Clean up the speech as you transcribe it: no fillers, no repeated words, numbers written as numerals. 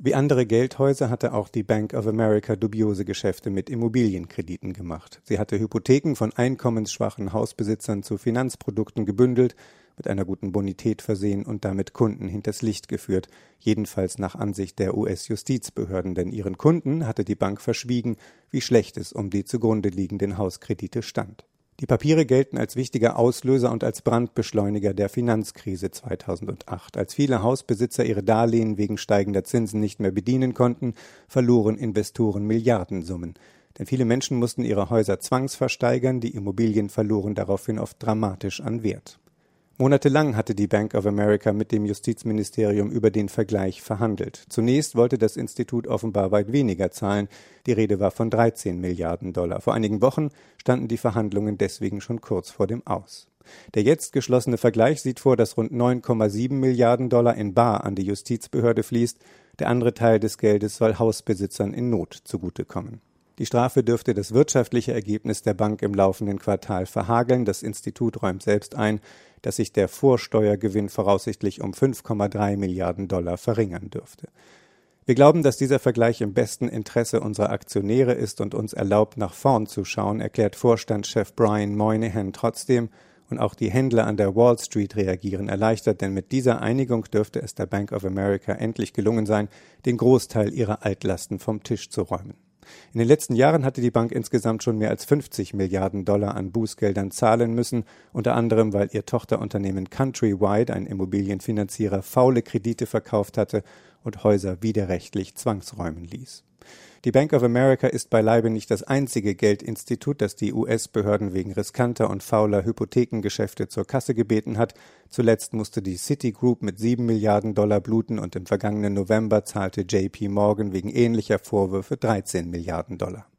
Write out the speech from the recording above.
Wie andere Geldhäuser hatte auch die Bank of America dubiose Geschäfte mit Immobilienkrediten gemacht. Sie hatte Hypotheken von einkommensschwachen Hausbesitzern zu Finanzprodukten gebündelt, mit einer guten Bonität versehen und damit Kunden hinters Licht geführt, jedenfalls nach Ansicht der US-Justizbehörden, denn ihren Kunden hatte die Bank verschwiegen, wie schlecht es um die zugrunde liegenden Hauskredite stand. Die Papiere gelten als wichtiger Auslöser und als Brandbeschleuniger der Finanzkrise 2008. Als viele Hausbesitzer ihre Darlehen wegen steigender Zinsen nicht mehr bedienen konnten, verloren Investoren Milliardensummen. Denn viele Menschen mussten ihre Häuser zwangsversteigern, die Immobilien verloren daraufhin oft dramatisch an Wert. Monatelang hatte die Bank of America mit dem Justizministerium über den Vergleich verhandelt. Zunächst wollte das Institut offenbar weit weniger zahlen. Die Rede war von 13 Milliarden $. Vor einigen Wochen standen die Verhandlungen deswegen schon kurz vor dem Aus. Der jetzt geschlossene Vergleich sieht vor, dass rund 9,7 Milliarden $ in bar an die Justizbehörde fließt. Der andere Teil des Geldes soll Hausbesitzern in Not zugutekommen. Die Strafe dürfte das wirtschaftliche Ergebnis der Bank im laufenden Quartal verhageln. Das Institut räumt selbst ein, dass sich der Vorsteuergewinn voraussichtlich um 5,3 Milliarden $ verringern dürfte. Wir glauben, dass dieser Vergleich im besten Interesse unserer Aktionäre ist und uns erlaubt, nach vorn zu schauen, erklärt Vorstandschef Brian Moynihan trotzdem. Und auch die Händler an der Wall Street reagieren erleichtert, denn mit dieser Einigung dürfte es der Bank of America endlich gelungen sein, den Großteil ihrer Altlasten vom Tisch zu räumen. In den letzten Jahren hatte die Bank insgesamt schon mehr als 50 Milliarden $ an Bußgeldern zahlen müssen, unter anderem, weil ihr Tochterunternehmen Countrywide, ein Immobilienfinanzierer, faule Kredite verkauft hatte und Häuser widerrechtlich zwangsräumen ließ. Die Bank of America ist beileibe nicht das einzige Geldinstitut, das die US-Behörden wegen riskanter und fauler Hypothekengeschäfte zur Kasse gebeten hat. Zuletzt musste die Citigroup mit 7 Milliarden $ bluten und im vergangenen November zahlte JP Morgan wegen ähnlicher Vorwürfe 13 Milliarden $.